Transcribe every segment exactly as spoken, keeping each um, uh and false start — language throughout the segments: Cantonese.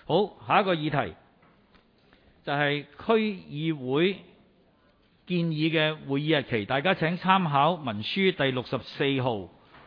好，下一個議題就係區議會建議嘅會議日期，大家請參考文書第六十四號。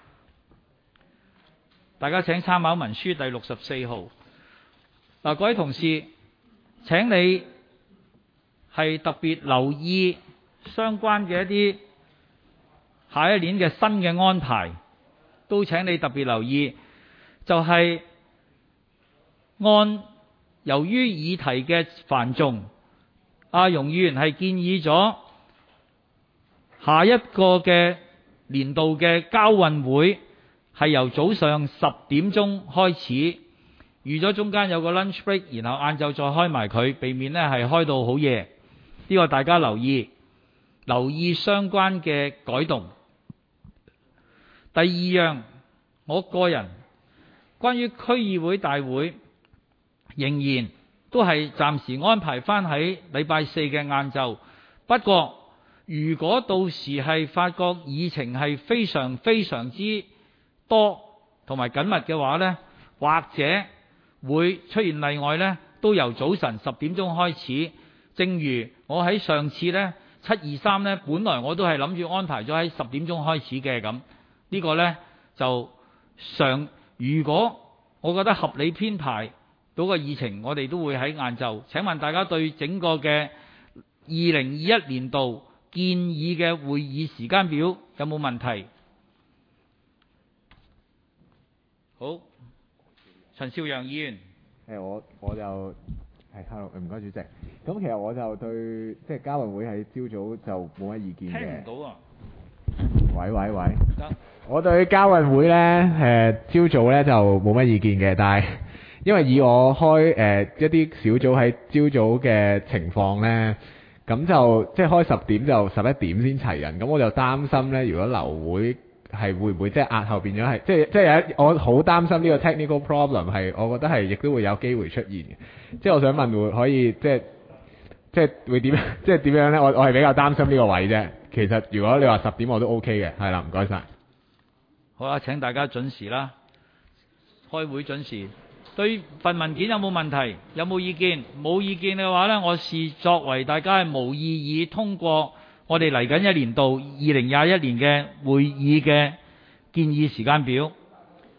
大家請參考文書第六十四號。嗱，各位同事，請你係特別留意相關嘅一啲下一年嘅新嘅安排，都請你特別留意，就係、是、按由於議題嘅繁重，阿容議員係建議咗下一個嘅年度嘅交運會係由早上十點鐘開始，預咗中間有個 lunch break，然後晏晝再開埋佢，避免呢係開到好夜。呢個大家留意，留意相關嘅改動。第二樣，我個人關於區議會大會仍然都係暫時安排翻喺禮拜四嘅晏晝。不過如果到時係發覺議程係非常非常之多同埋緊密嘅話呢，或者會出現例外呢，都由早晨十點鐘開始。正如我喺上次呢七二三呢，本來我都係諗住安排咗喺十點鐘開始嘅咁。呢個呢，就上，如果我覺得合理編排到個議程，我哋都會喺晏晝。請問大家對整個嘅二零二一年度建議嘅會議時間表有冇問題？好，陳少陽議員。 誒，我我就係 hello，唔該主席。咁其實我就對即係交運會喺朝早就冇乜意見嘅。 聽唔到啊！ 喂喂喂，我對交運會呢，誒朝早呢就冇乜意見嘅，但係因為以我開誒、呃、一啲小組喺朝早嘅情況呢，咁就即係開十點就十一點先齊人，咁我就擔心呢，如果流會係會唔會即係壓後變咗係，即係即係有一我好擔心呢個 technical problem 係，我覺得係亦都會有機會出現嘅。即係我想問會可以即係即係會點即係點樣呢？我我係比較擔心呢個位啫。其實如果你話十點我都 OK 嘅，係啦，唔該晒。 好啦，請大家準時啦，開會準時。對份文件有冇問題？有冇意見？冇意見嘅話呢，我視作為大家係無異議通過我哋嚟緊一年度二零廿一年嘅會議嘅建議時間表。